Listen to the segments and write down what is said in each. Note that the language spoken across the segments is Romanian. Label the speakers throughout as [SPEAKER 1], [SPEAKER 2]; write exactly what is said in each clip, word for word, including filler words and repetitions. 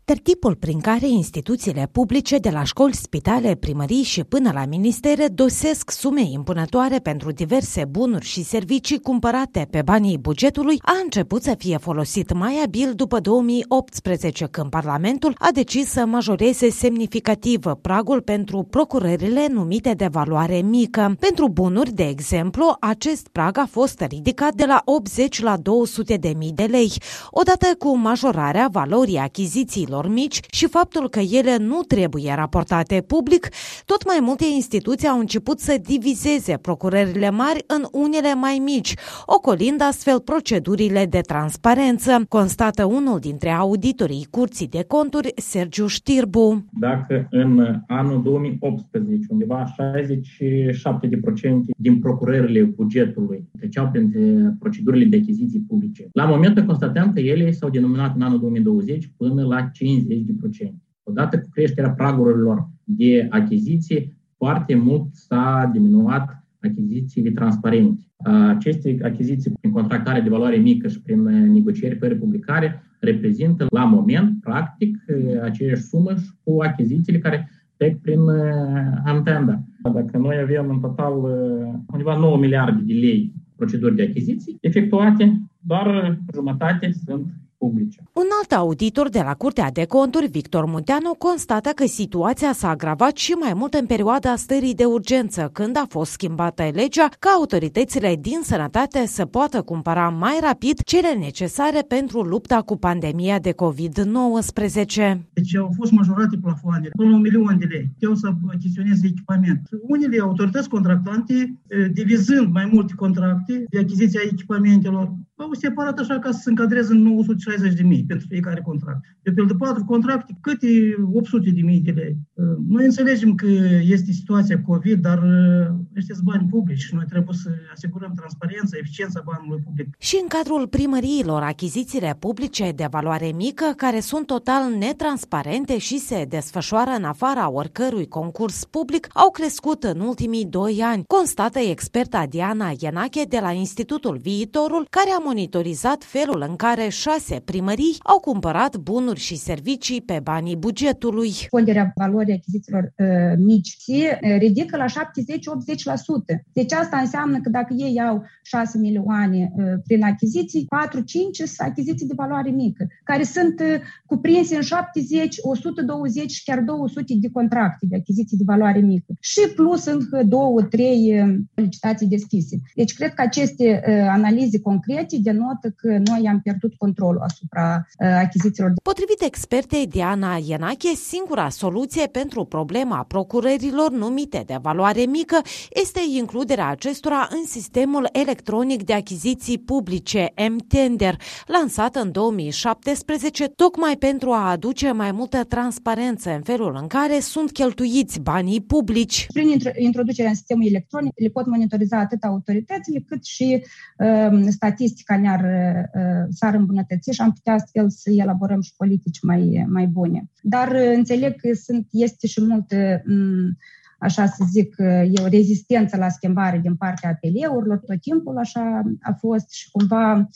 [SPEAKER 1] Tertipul prin care instituțiile publice de la școli, spitale, primării și până la ministere dosesc sume impunătoare pentru diverse bunuri și servicii cumpărate pe banii bugetului a început să fie folosit mai abil după două mii optsprezece, când Parlamentul a decis să majoreze semnificativ pragul pentru procurările numite de valoare mică. Pentru bunuri, de exemplu, acest prag a fost ridicat de la optzeci la două sute de mii de lei, odată cu majorarea valorii achizițiilor mici și faptul că ele nu trebuie raportate public, tot mai multe instituții au început să divizeze procurările mari în unele mai mici, ocolind astfel procedurile de transparență, constată unul dintre auditorii Curții de Conturi, Sergiu Știrbu.
[SPEAKER 2] Dacă în anul două mii optsprezece undeva șaizeci și șapte la sută din procurările bugetului treceau prin procedurile de achiziții publice, la momentul constatăm că ele s-au denominat în anul două mii douăzeci până la cincizeci la sută. Odată cu creșterea pragurilor de achiziții, foarte mult s-a diminuat achizițiile transparente. Aceste achiziții prin contractare de valoare mică și prin negocieri fără publicare reprezintă la moment, practic, aceeași sumă și cu achizițiile care trec prin antenda. Dacă noi avem în total undeva nouă miliarde de lei proceduri de achiziții efectuate, doar jumătate sunt publice.
[SPEAKER 1] Un alt auditor de la Curtea de Conturi, Victor Munteanu, constată că situația s-a agravat și mai mult în perioada stării de urgență, când a fost schimbată legea ca autoritățile din sănătate să poată cumpăra mai rapid cele necesare pentru lupta cu pandemia de covid nouăsprezece.
[SPEAKER 3] Deci au fost majorate plafoanele, până la un milion de lei. Puteau să achiziționeze echipament. Unele autorități contractante, divizând mai multe contracte de achiziția echipamentelor, au separat așa ca să se încadreze în nouă sute șaizeci de mii pentru fiecare contract. De pe de patru contracte, câte opt sute de mii de lei. Noi înțelegem că este situația COVID, dar ăștia sunt bani publici și noi trebuie să asigurăm transparența, eficiența banului public.
[SPEAKER 1] Și în cadrul primăriilor, achizițiile publice de valoare mică, care sunt total netransparente și se desfășoară în afara oricărui concurs public, au crescut în ultimii doi ani, constată experta Diana Ienache de la Institutul Viitorul, care a monitorizat felul în care șase primării au cumpărat bunuri și servicii pe banii bugetului.
[SPEAKER 4] Ponderea valorii achizițiilor uh, mici se ridică la șaptezeci-optzeci la sută. Deci asta înseamnă că dacă ei au șase milioane uh, prin achiziții, patru-cinci sunt achiziții de valoare mică, care sunt uh, cuprinse în șaptezeci, o sută douăzeci și chiar două sute de contracte de achiziții de valoare mică. Și plus încă două, trei uh, licitații deschise. Deci cred că aceste uh, analize concrete denotă că noi am pierdut controlul asupra uh, achizițiilor.
[SPEAKER 1] Potrivit expertei Diana Ienache, singura soluție pentru problema procurărilor numite de valoare mică este includerea acestora în sistemul electronic de achiziții publice M-Tender, lansat în două mii șaptesprezece, tocmai pentru a aduce mai multă transparență în felul în care sunt cheltuiți banii publici.
[SPEAKER 4] Prin introducerea în sistemul electronic le pot monitoriza atât autoritățile cât și uh, statistica ne-ar, uh, s-ar îmbunătăți și am putea astfel să elaborăm și politici mai, mai bune. Dar uh, înțeleg că sunt, este și multă, um, așa să zic, e o rezistență la schimbare din partea A P L-urilor, tot timpul așa a fost și cumva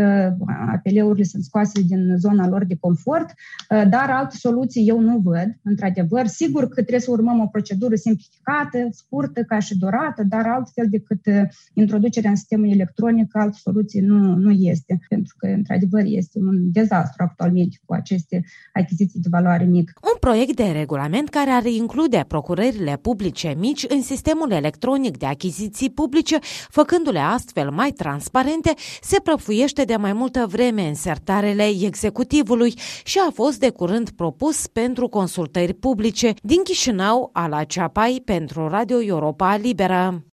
[SPEAKER 4] A P L-urile sunt scoase din zona lor de confort, dar alte soluții eu nu văd, într-adevăr. Sigur că trebuie să urmăm o procedură simplificată, scurtă ca și durată, dar altfel decât introducerea în sistemul electronic, altă soluție nu, nu este, pentru că, într-adevăr, este un dezastru actualmente cu aceste achiziții de valoare mică.
[SPEAKER 1] Un proiect de regulament care ar include procurările publice mici în sistemul electronic de achiziții publice, făcându-le astfel mai transparente, se prăfuiește de mai multă vreme în sertarele executivului și a fost de curând propus pentru consultări publice. Din Chișinău, Ala Ceapai pentru Radio Europa Liberă.